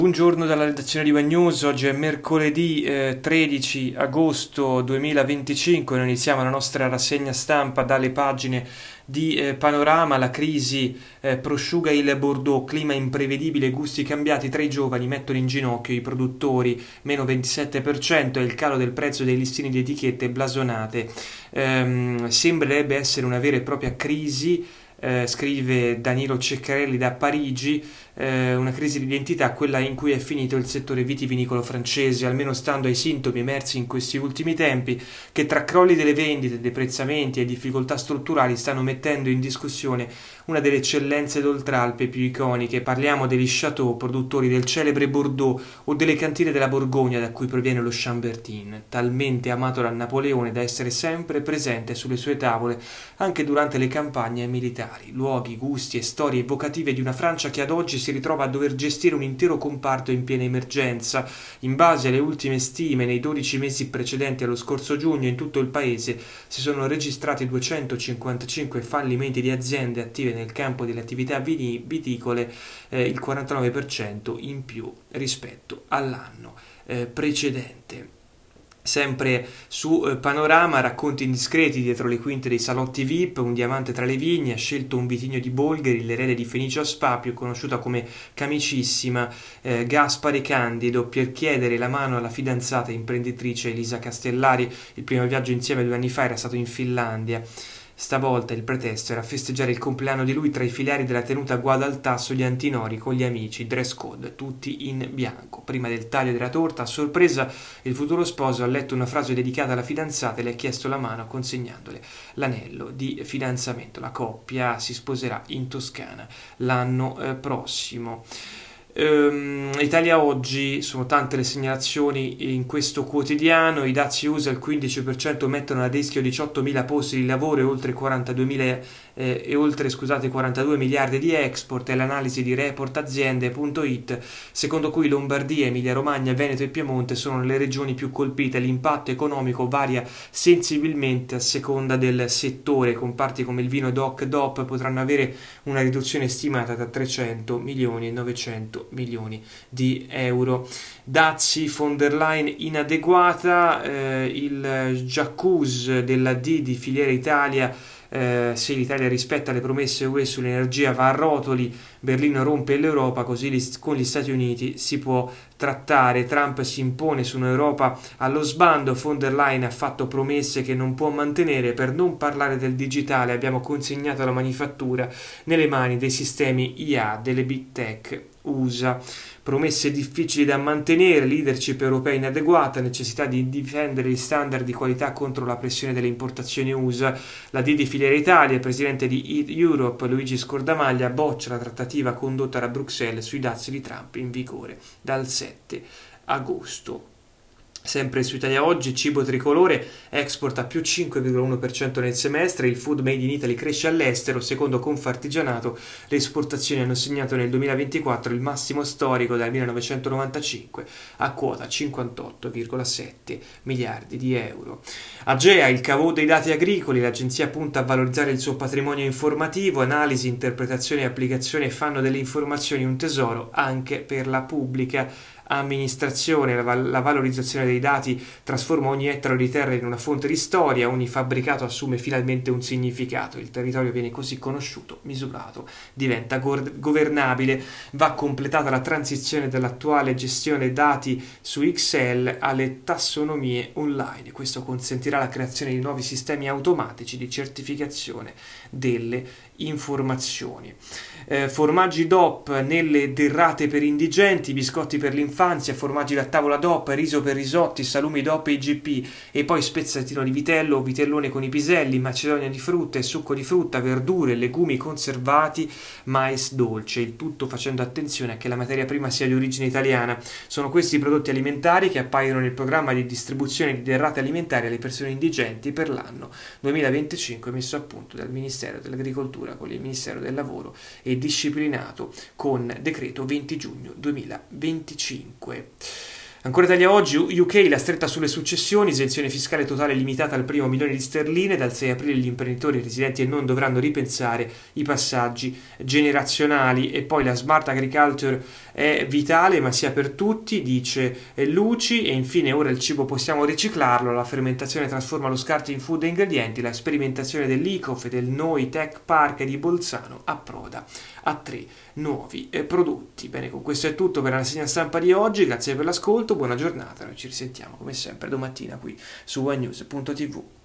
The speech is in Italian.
Buongiorno dalla redazione di One News, oggi è mercoledì 13 agosto 2025, noi iniziamo la nostra rassegna stampa dalle pagine di Panorama. La crisi prosciuga il Bordeaux, clima imprevedibile, gusti cambiati tra i giovani mettono in ginocchio i produttori, meno 27% e il calo del prezzo dei listini di etichette blasonate. Sembrerebbe essere una vera e propria crisi. Scrive Danilo Ceccarelli da Parigi, una crisi di identità, quella in cui è finito il settore vitivinicolo francese, almeno stando ai sintomi emersi in questi ultimi tempi, che tra crolli delle vendite, deprezzamenti e difficoltà strutturali stanno mettendo in discussione una delle eccellenze d'Oltralpe più iconiche. Parliamo degli Château, produttori del celebre Bordeaux, o delle cantine della Borgogna da cui proviene lo Chambertin, talmente amato da Napoleone da essere sempre presente sulle sue tavole anche durante le campagne militari. Luoghi, gusti e storie evocative di una Francia che ad oggi si ritrova a dover gestire un intero comparto in piena emergenza. In base alle ultime stime, nei 12 mesi precedenti allo scorso giugno in tutto il paese si sono registrati 255 fallimenti di aziende attive nel campo delle attività viticole, il 49% in più rispetto all'anno precedente. Sempre su Panorama, racconti indiscreti dietro le quinte dei salotti VIP, un diamante tra le vigne, ha scelto un vitigno di Bolgheri, l'erede di Fenice a Spa, più conosciuta come Camicissima, Gaspare Candido, per chiedere la mano alla fidanzata imprenditrice Elisa Castellari. Il primo viaggio insieme 2 anni fa era stato in Finlandia. Stavolta il pretesto era festeggiare il compleanno di lui tra i filiari della tenuta Guada al Tasso di Antinori con gli amici, dress code, tutti in bianco. Prima del taglio della torta, a sorpresa, il futuro sposo ha letto una frase dedicata alla fidanzata e le ha chiesto la mano consegnandole l'anello di fidanzamento. La coppia si sposerà in Toscana l'anno prossimo. Italia Oggi, sono tante le segnalazioni in questo quotidiano. I dazi USA il 15% mettono a rischio 18.000 posti di lavoro e oltre 42 miliardi di export. E l'analisi di Report Aziende.it, secondo cui Lombardia, Emilia Romagna, Veneto e Piemonte sono le regioni più colpite. L'impatto economico varia sensibilmente a seconda del settore. Comparti come il vino e DOC potranno avere una riduzione stimata tra 300 milioni e 900 milioni di euro. Dazi, von der Leyen inadeguata, il J'accuse della D di Filiera Italia. Se l'Italia rispetta le promesse UE sull'energia va a rotoli, Berlino rompe l'Europa, così con gli Stati Uniti si può trattare. Trump si impone su un'Europa allo sbando, von der Leyen ha fatto promesse che non può mantenere. Per non parlare del digitale, abbiamo consegnato la manifattura nelle mani dei sistemi IA delle big tech USA. Promesse difficili da mantenere, leadership europea inadeguata, necessità di difendere gli standard di qualità contro la pressione delle importazioni USA. La D di Filiera Italia, il presidente di Europe Luigi Scordamaglia, boccia la trattativa condotta da Bruxelles sui dazi di Trump in vigore dal 7 agosto. Sempre su Italia Oggi, cibo tricolore, export a più 5,1% nel semestre, il food made in Italy cresce all'estero, secondo Confartigianato le esportazioni hanno segnato nel 2024 il massimo storico dal 1995 a quota 58,7 miliardi di euro. Agea, il cavò dei dati agricoli, l'agenzia punta a valorizzare il suo patrimonio informativo, analisi, interpretazione e applicazione fanno delle informazioni un tesoro anche per la pubblica amministrazione. La valorizzazione dei dati trasforma ogni ettaro di terra in una fonte di storia, ogni fabbricato assume finalmente un significato, il territorio viene così conosciuto, misurato, diventa governabile. Va completata la transizione dall'attuale gestione dati su Excel alle tassonomie online. Questo consentirà la creazione di nuovi sistemi automatici di certificazione delle informazioni. Formaggi DOP nelle derrate per indigenti, biscotti per l'infanzia, formaggi da tavola DOP, riso per risotti, salumi DOP e IGP, e poi spezzatino di vitello, vitellone con i piselli, macedonia di frutta e succo di frutta, verdure, legumi conservati, mais dolce, il tutto facendo attenzione a che la materia prima sia di origine italiana. Sono questi i prodotti alimentari che appaiono nel programma di distribuzione di derrate alimentari alle persone indigenti per l'anno 2025 messo a punto dal Ministero dell'Agricoltura con il Ministero del Lavoro e disciplinato con decreto 20 giugno 2025. Ancora Italia oggi, UK, la stretta sulle successioni, esenzione fiscale totale limitata al primo milione di sterline, dal 6 aprile gli imprenditori residenti e non dovranno ripensare i passaggi generazionali. E poi la smart agriculture è vitale ma sia per tutti, dice Luci. E infine ora il cibo possiamo riciclarlo, la fermentazione trasforma lo scarto in food e ingredienti, la sperimentazione dell'ICOF e del Noi Tech Park di Bolzano approda a 3 nuovi prodotti. Bene, con questo è tutto per la rassegna stampa di oggi, grazie per l'ascolto, buona giornata, noi ci risentiamo come sempre domattina qui su ynews.tv.